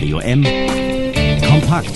Radio M. Kompakt.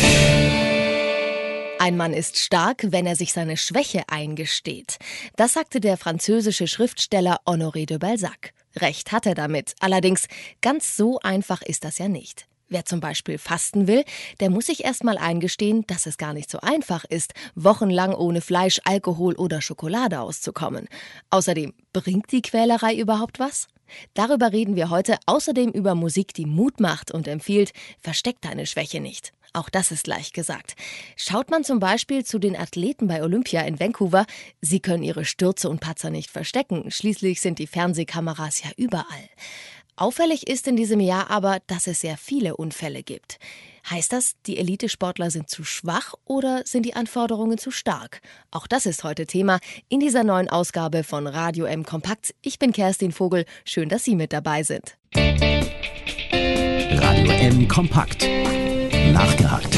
Ein Mann ist stark, wenn er sich seine Schwäche eingesteht. Das sagte der französische Schriftsteller Honoré de Balzac. Recht hat er damit. Allerdings, ganz so einfach ist das ja nicht. Wer zum Beispiel fasten will, der muss sich erst mal eingestehen, dass es gar nicht so einfach ist, wochenlang ohne Fleisch, Alkohol oder Schokolade auszukommen. Außerdem, bringt die Quälerei überhaupt was? Darüber reden wir heute, außerdem über Musik, die Mut macht und empfiehlt, versteck deine Schwäche nicht. Auch das ist leicht gesagt. Schaut man zum Beispiel zu den Athleten bei Olympia in Vancouver, sie können ihre Stürze und Patzer nicht verstecken. Schließlich sind die Fernsehkameras ja überall. Auffällig ist in diesem Jahr aber, dass es sehr viele Unfälle gibt. Heißt das, die Elitesportler sind zu schwach oder sind die Anforderungen zu stark? Auch das ist heute Thema in dieser neuen Ausgabe von Radio M Kompakt. Ich bin Kerstin Vogel. Schön, dass Sie mit dabei sind. Radio M Kompakt. Nachgehakt.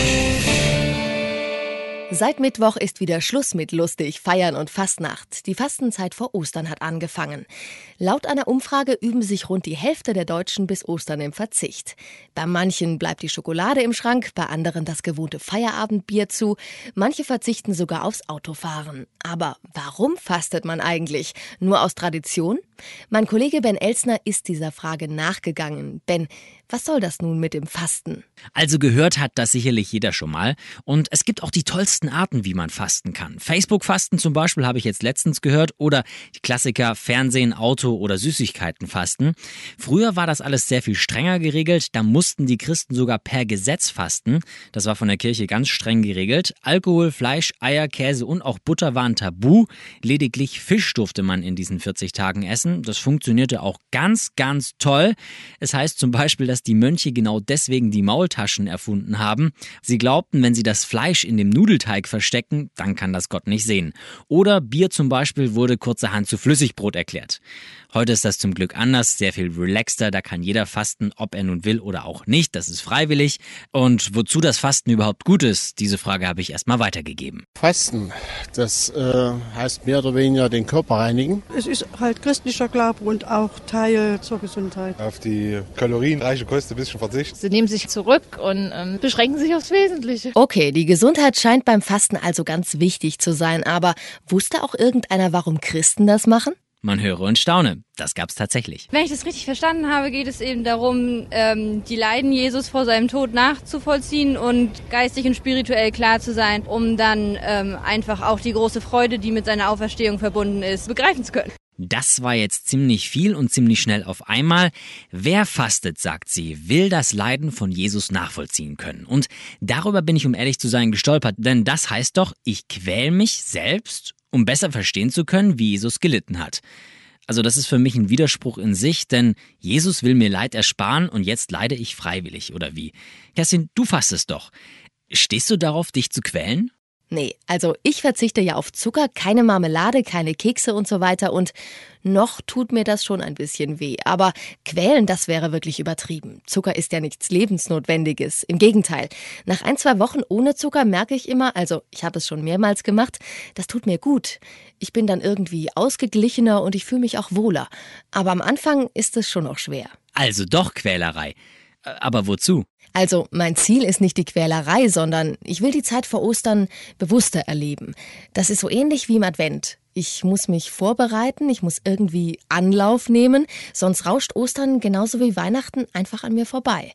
Seit Mittwoch ist wieder Schluss mit lustig Feiern und Fastnacht. Die Fastenzeit vor Ostern hat angefangen. Laut einer Umfrage üben sich rund die Hälfte der Deutschen bis Ostern im Verzicht. Bei manchen bleibt die Schokolade im Schrank, bei anderen das gewohnte Feierabendbier zu. Manche verzichten sogar aufs Autofahren. Aber warum fastet man eigentlich? Nur aus Tradition? Mein Kollege Ben Elsner ist dieser Frage nachgegangen. Ben, was soll das nun mit dem Fasten? Also gehört hat das sicherlich jeder schon mal. Und es gibt auch die tollsten Arten, wie man fasten kann. Facebook-Fasten zum Beispiel habe ich jetzt letztens gehört. Oder die Klassiker Fernsehen, Auto oder Süßigkeiten-Fasten. Früher war das alles sehr viel strenger geregelt. Da mussten die Christen sogar per Gesetz fasten. Das war von der Kirche ganz streng geregelt. Alkohol, Fleisch, Eier, Käse und auch Butter waren tabu. Lediglich Fisch durfte man in diesen 40 Tagen essen. Das funktionierte auch ganz, ganz toll. Es heißt zum Beispiel, dass die Mönche genau deswegen die Maultaschen erfunden haben. Sie glaubten, wenn sie das Fleisch in dem Nudelteig verstecken, dann kann das Gott nicht sehen. Oder Bier zum Beispiel wurde kurzerhand zu Flüssigbrot erklärt. Heute ist das zum Glück anders, sehr viel relaxter. Da kann jeder fasten, ob er nun will oder auch nicht. Das ist freiwillig. Und wozu das Fasten überhaupt gut ist, diese Frage habe ich erstmal weitergegeben. Fasten, das heißt mehr oder weniger den Körper reinigen. Es ist halt christlicher Glaube und auch Teil zur Gesundheit. Auf die kalorienreiche Kost ein bisschen verzichten. Sie nehmen sich zurück und beschränken sich aufs Wesentliche. Okay, die Gesundheit scheint beim Fasten also ganz wichtig zu sein. Aber wusste auch irgendeiner, warum Christen das machen? Man höre und staune. Das gab's tatsächlich. Wenn ich das richtig verstanden habe, geht es eben darum, die Leiden Jesus vor seinem Tod nachzuvollziehen und geistig und spirituell klar zu sein, um dann einfach auch die große Freude, die mit seiner Auferstehung verbunden ist, begreifen zu können. Das war jetzt ziemlich viel und ziemlich schnell auf einmal. Wer fastet, sagt sie, will das Leiden von Jesus nachvollziehen können. Und darüber bin ich, um ehrlich zu sein, gestolpert. Denn das heißt doch, ich quäl mich selbst, um besser verstehen zu können, wie Jesus gelitten hat. Also das ist für mich ein Widerspruch in sich, denn Jesus will mir Leid ersparen und jetzt leide ich freiwillig, oder wie? Kerstin, du fastest doch. Stehst du darauf, dich zu quälen? Nee, also ich verzichte ja auf Zucker, keine Marmelade, keine Kekse und so weiter und noch tut mir das schon ein bisschen weh. Aber quälen, das wäre wirklich übertrieben. Zucker ist ja nichts Lebensnotwendiges. Im Gegenteil, nach 1-2 Wochen ohne Zucker merke ich immer, also ich habe es schon mehrmals gemacht, das tut mir gut. Ich bin dann irgendwie ausgeglichener und ich fühle mich auch wohler. Aber am Anfang ist es schon noch schwer. Also doch Quälerei. Aber wozu? Also mein Ziel ist nicht die Quälerei, sondern ich will die Zeit vor Ostern bewusster erleben. Das ist so ähnlich wie im Advent. Ich muss mich vorbereiten, ich muss irgendwie Anlauf nehmen, sonst rauscht Ostern genauso wie Weihnachten einfach an mir vorbei.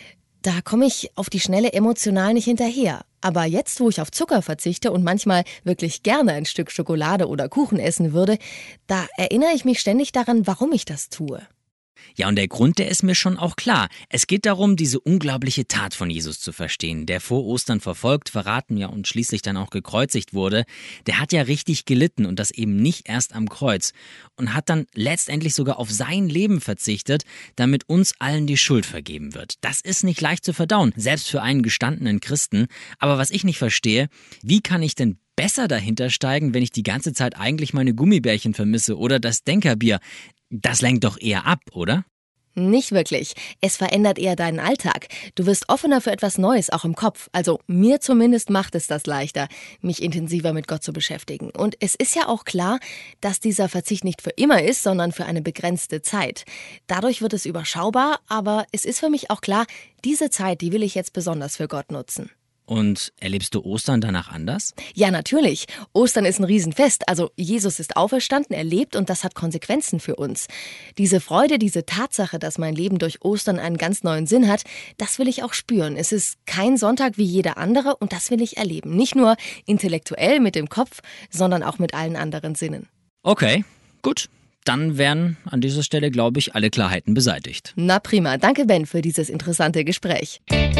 Da komme ich auf die Schnelle emotional nicht hinterher. Aber jetzt, wo ich auf Zucker verzichte und manchmal wirklich gerne ein Stück Schokolade oder Kuchen essen würde, da erinnere ich mich ständig daran, warum ich das tue. Ja, und der Grund, der ist mir schon auch klar. Es geht darum, diese unglaubliche Tat von Jesus zu verstehen, der vor Ostern verfolgt, verraten, ja und schließlich dann auch gekreuzigt wurde. Der hat ja richtig gelitten und das eben nicht erst am Kreuz und hat dann letztendlich sogar auf sein Leben verzichtet, damit uns allen die Schuld vergeben wird. Das ist nicht leicht zu verdauen, selbst für einen gestandenen Christen. Aber was ich nicht verstehe, wie kann ich denn besser dahinter steigen, wenn ich die ganze Zeit eigentlich meine Gummibärchen vermisse oder das Denkerbier? Das lenkt doch eher ab, oder? Nicht wirklich. Es verändert eher deinen Alltag. Du wirst offener für etwas Neues, auch im Kopf. Also mir zumindest macht es das leichter, mich intensiver mit Gott zu beschäftigen. Und es ist ja auch klar, dass dieser Verzicht nicht für immer ist, sondern für eine begrenzte Zeit. Dadurch wird es überschaubar, aber es ist für mich auch klar, diese Zeit, die will ich jetzt besonders für Gott nutzen. Und erlebst du Ostern danach anders? Ja, natürlich. Ostern ist ein Riesenfest. Also Jesus ist auferstanden, er lebt und das hat Konsequenzen für uns. Diese Freude, diese Tatsache, dass mein Leben durch Ostern einen ganz neuen Sinn hat, das will ich auch spüren. Es ist kein Sonntag wie jeder andere und das will ich erleben. Nicht nur intellektuell mit dem Kopf, sondern auch mit allen anderen Sinnen. Okay, gut. Dann wären an dieser Stelle, glaube ich, alle Klarheiten beseitigt. Na prima. Danke, Ben, für dieses interessante Gespräch.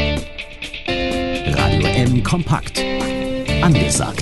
Radio M Kompakt. Angesagt.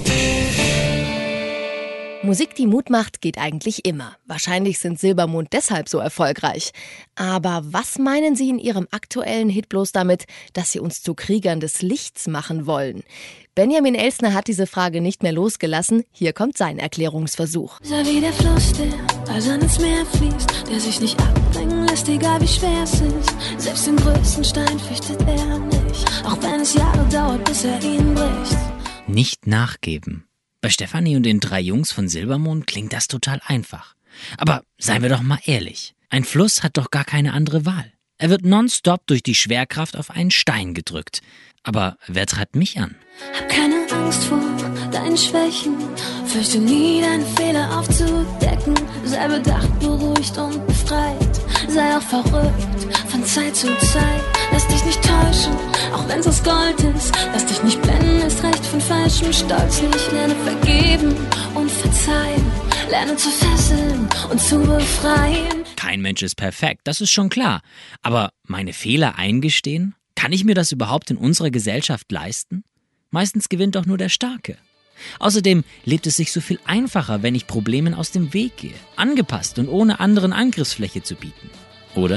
Musik, die Mut macht, geht eigentlich immer. Wahrscheinlich sind Silbermond deshalb so erfolgreich. Aber was meinen Sie in Ihrem aktuellen Hit bloß damit, dass Sie uns zu Kriegern des Lichts machen wollen? Benjamin Elsner hat diese Frage nicht mehr losgelassen. Hier kommt sein Erklärungsversuch. Sei wie der Fluss, der eisern ins Meer fließt, der sich nicht abbringen lässt, egal wie schwer es ist. Selbst den größten Stein fürchtet er nicht, auch wenn es Jahre dauert, bis er ihn bricht. Nicht nachgeben. Bei Stefanie und den 3 Jungs von Silbermond klingt das total einfach. Aber seien wir doch mal ehrlich. Ein Fluss hat doch gar keine andere Wahl. Er wird nonstop durch die Schwerkraft auf einen Stein gedrückt. Aber wer treibt mich an? Hab keine Angst vor deinen Schwächen, fürchte nie deine Fehler aufzudecken. Sei bedacht, beruhigt und befreit, sei auch verrückt von Zeit zu Zeit. Lass dich nicht täuschen, auch wenn's aus Gold ist. Lass dich nicht blenden, ist recht von falschem Stolz nicht. Lerne vergeben und verzeihen, lerne zu fesseln und zu befreien. Kein Mensch ist perfekt, das ist schon klar. Aber meine Fehler eingestehen? Kann ich mir das überhaupt in unserer Gesellschaft leisten? Meistens gewinnt doch nur der Starke. Außerdem lebt es sich so viel einfacher, wenn ich Problemen aus dem Weg gehe. Angepasst und ohne anderen Angriffsfläche zu bieten. Oder?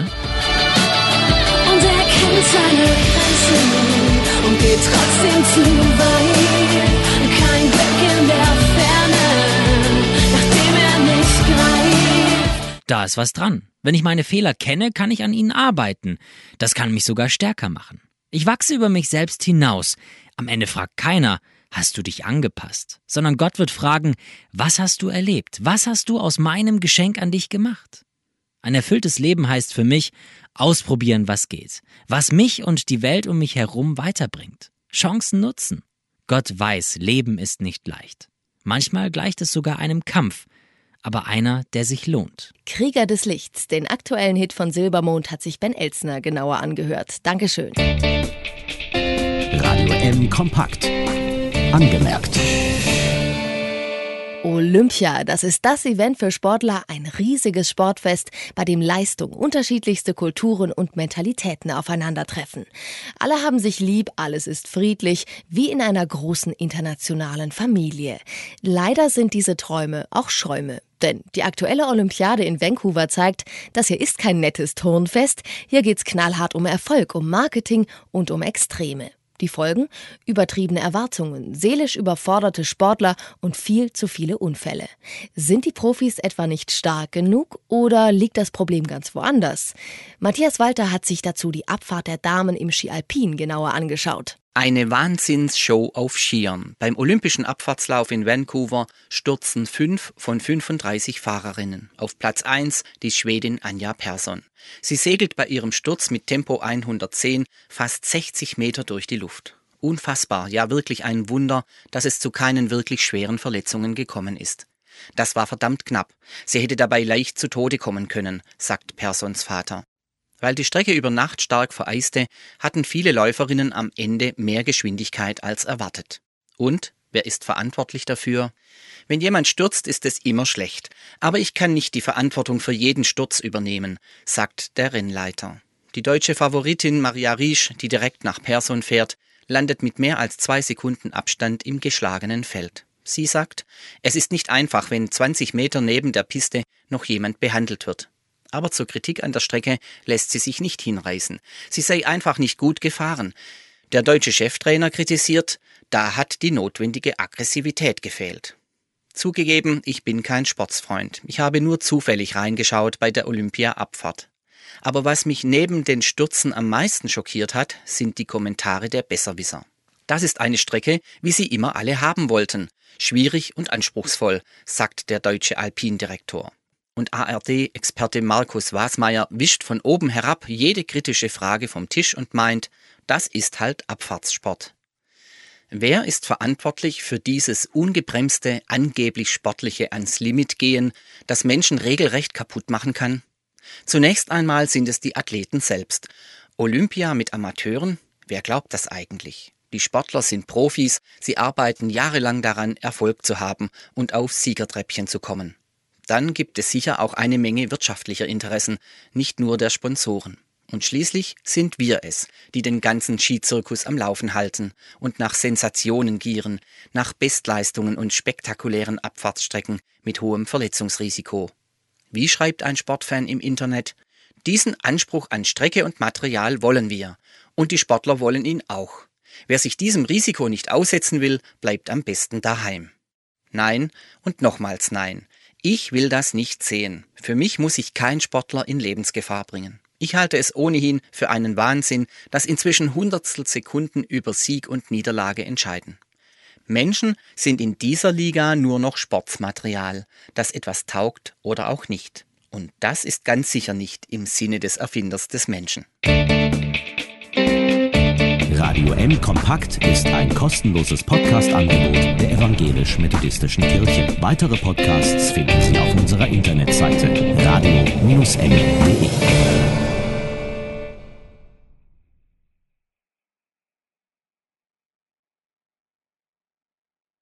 Und er kennt seine Grenzen und geht trotzdem zu weit. Kein Glück in der Ferne, nachdem er nicht greift. Da ist was dran. Wenn ich meine Fehler kenne, kann ich an ihnen arbeiten. Das kann mich sogar stärker machen. Ich wachse über mich selbst hinaus. Am Ende fragt keiner, hast du dich angepasst? Sondern Gott wird fragen, was hast du erlebt? Was hast du aus meinem Geschenk an dich gemacht? Ein erfülltes Leben heißt für mich, ausprobieren, was geht. Was mich und die Welt um mich herum weiterbringt. Chancen nutzen. Gott weiß, Leben ist nicht leicht. Manchmal gleicht es sogar einem Kampf. Aber einer, der sich lohnt. Krieger des Lichts, den aktuellen Hit von Silbermond, hat sich Ben Elsner genauer angehört. Dankeschön. Radio M Kompakt. Angemerkt. Olympia, das ist das Event für Sportler, ein riesiges Sportfest, bei dem Leistung, unterschiedlichste Kulturen und Mentalitäten aufeinandertreffen. Alle haben sich lieb, alles ist friedlich, wie in einer großen internationalen Familie. Leider sind diese Träume auch Schäume. Denn die aktuelle Olympiade in Vancouver zeigt, das hier ist kein nettes Turnfest, hier geht's knallhart um Erfolg, um Marketing und um Extreme. Die Folgen? Übertriebene Erwartungen, seelisch überforderte Sportler und viel zu viele Unfälle. Sind die Profis etwa nicht stark genug oder liegt das Problem ganz woanders? Matthias Walter hat sich dazu die Abfahrt der Damen im Ski Alpin genauer angeschaut. Eine Wahnsinnsshow auf Skiern. Beim Olympischen Abfahrtslauf in Vancouver stürzen 5 von 35 Fahrerinnen. Auf Platz 1 die Schwedin Anja Persson. Sie segelt bei ihrem Sturz mit Tempo 110 fast 60 Meter durch die Luft. Unfassbar, ja wirklich ein Wunder, dass es zu keinen wirklich schweren Verletzungen gekommen ist. Das war verdammt knapp. Sie hätte dabei leicht zu Tode kommen können, sagt Persons Vater. Weil die Strecke über Nacht stark vereiste, hatten viele Läuferinnen am Ende mehr Geschwindigkeit als erwartet. Und wer ist verantwortlich dafür? Wenn jemand stürzt, ist es immer schlecht. Aber ich kann nicht die Verantwortung für jeden Sturz übernehmen, sagt der Rennleiter. Die deutsche Favoritin Maria Riesch, die direkt nach Persson fährt, landet mit mehr als 2 Sekunden Abstand im geschlagenen Feld. Sie sagt, es ist nicht einfach, wenn 20 Meter neben der Piste noch jemand behandelt wird. Aber zur Kritik an der Strecke lässt sie sich nicht hinreißen. Sie sei einfach nicht gut gefahren. Der deutsche Cheftrainer kritisiert, da hat die notwendige Aggressivität gefehlt. Zugegeben, ich bin kein Sportsfreund. Ich habe nur zufällig reingeschaut bei der Olympia-Abfahrt. Aber was mich neben den Stürzen am meisten schockiert hat, sind die Kommentare der Besserwisser. Das ist eine Strecke, wie sie immer alle haben wollten. Schwierig und anspruchsvoll, sagt der deutsche Alpindirektor. Und ARD-Experte Markus Wasmeier wischt von oben herab jede kritische Frage vom Tisch und meint, das ist halt Abfahrtssport. Wer ist verantwortlich für dieses ungebremste, angeblich sportliche ans Limit gehen, das Menschen regelrecht kaputt machen kann? Zunächst einmal sind es die Athleten selbst. Olympia mit Amateuren? Wer glaubt das eigentlich? Die Sportler sind Profis, sie arbeiten jahrelang daran, Erfolg zu haben und auf Siegertreppchen zu kommen. Dann gibt es sicher auch eine Menge wirtschaftlicher Interessen, nicht nur der Sponsoren. Und schließlich sind wir es, die den ganzen Skizirkus am Laufen halten und nach Sensationen gieren, nach Bestleistungen und spektakulären Abfahrtsstrecken mit hohem Verletzungsrisiko. Wie schreibt ein Sportfan im Internet? Diesen Anspruch an Strecke und Material wollen wir. Und die Sportler wollen ihn auch. Wer sich diesem Risiko nicht aussetzen will, bleibt am besten daheim. Nein und nochmals nein. Ich will das nicht sehen. Für mich muss sich kein Sportler in Lebensgefahr bringen. Ich halte es ohnehin für einen Wahnsinn, dass inzwischen Hundertstel Sekunden über Sieg und Niederlage entscheiden. Menschen sind in dieser Liga nur noch Sportmaterial, das etwas taugt oder auch nicht. Und das ist ganz sicher nicht im Sinne des Erfinders des Menschen. Radio M Kompakt ist ein kostenloses Podcast-Angebot der Evangelisch-Methodistischen Kirche. Weitere Podcasts finden Sie auf unserer Internetseite radio-m.de.